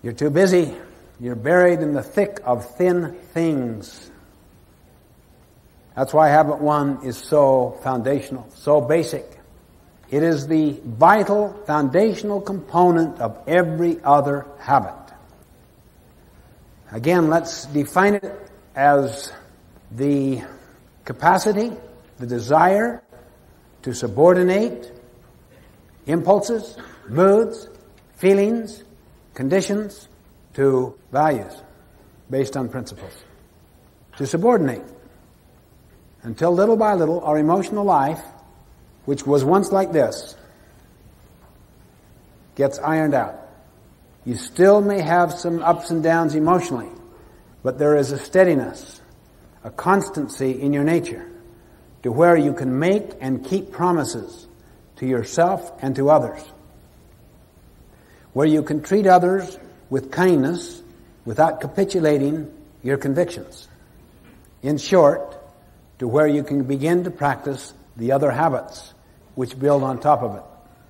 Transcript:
You're too busy. You're buried in the thick of thin things. That's why habit 1 is so foundational, so basic. It is the vital, foundational component of every other habit. Again, let's define it as the capacity, the desire to subordinate impulses, moods, feelings, conditions to values based on principles. To subordinate. Until little by little our emotional life, which was once like this, gets ironed out. You still may have some ups and downs emotionally, but there is a steadiness, a constancy in your nature to where you can make and keep promises to yourself and to others. Where you can treat others with kindness without capitulating your convictions. In short, to where you can begin to practice the other habits which build on top of it.